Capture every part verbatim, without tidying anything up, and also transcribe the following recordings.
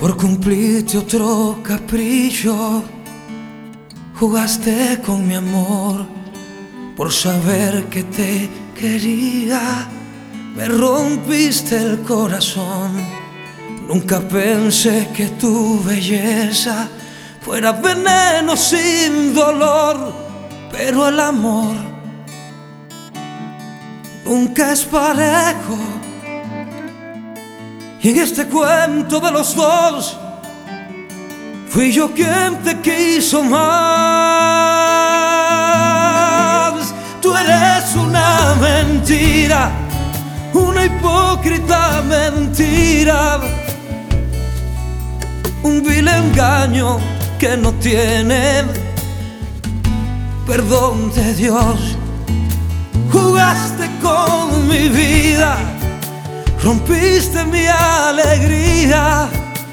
por cumplirte otro capricho. Jugaste con mi amor por saber que te quería. Me rompiste el corazón. Nunca pensé que tu belleza fuera veneno sin dolor, pero el amor nunca es parejo. Y en este cuento de los dos, fui yo quien te quiso más. Tú eres una mentira, una hipócrita mentira, un vil engaño que no tiene perdón de Dios. Jugaste con mi vida, rompiste mi alegría,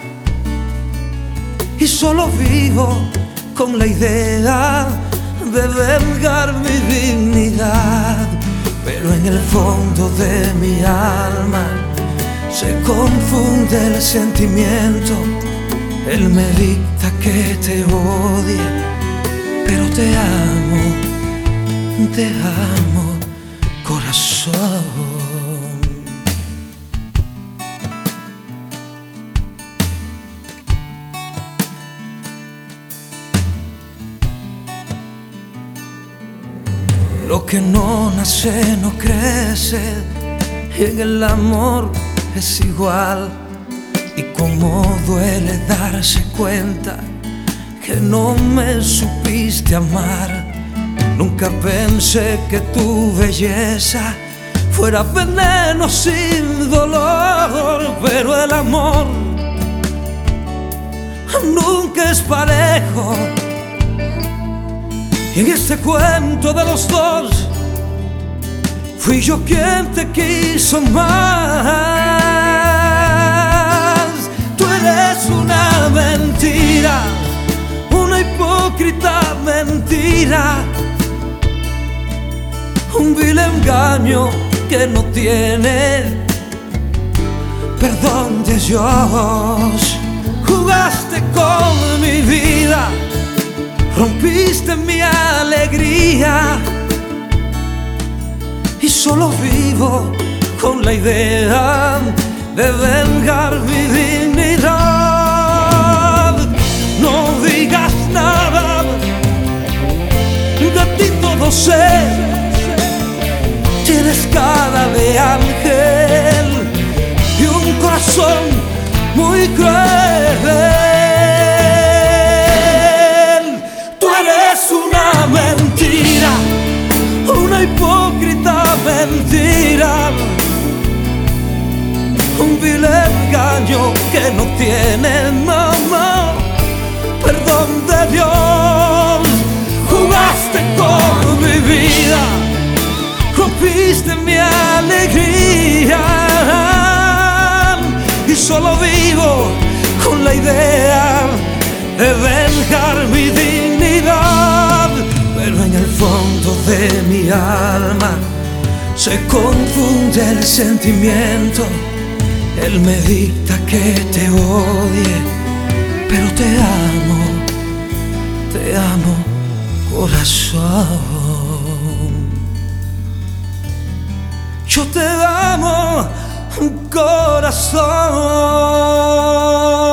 y solo vivo con la idea de vengar mi dignidad. Pero en el fondo de mi alma se confunde el sentimiento. Él me dicta que te odie, pero te amo, te amo, corazón. Lo que no nace no crece, y en el amor es igual. Y cómo duele darse cuenta que no me supiste amar. Nunca pensé que tu belleza fuera veneno sin dolor, pero el amor nunca es parejo. Y en este cuento de los dos, fui yo quien te quiso más. Tú eres una mentira, una hipócrita mentira, un vil engaño que no tiene perdón de Dios. Jugaste con mi vida, rompiste mi alegría, y solo vivo con la idea de vengar mi dignidad. No digas nada, de ti todo sé. Tienes cara de ángel y un corazón muy cruel. Una mentira, una hipócrita mentira, un vil engaño que no tiene, no, no, perdón de Dios. Jugaste con mi vida, rompiste mi alegría, y solo vivo con la idea de vengar mi dignidad. Pero en el fondo de mi alma se confunde el sentimiento. Él me dicta que te odie, pero te amo, te amo, corazón. Yo te amo, corazón.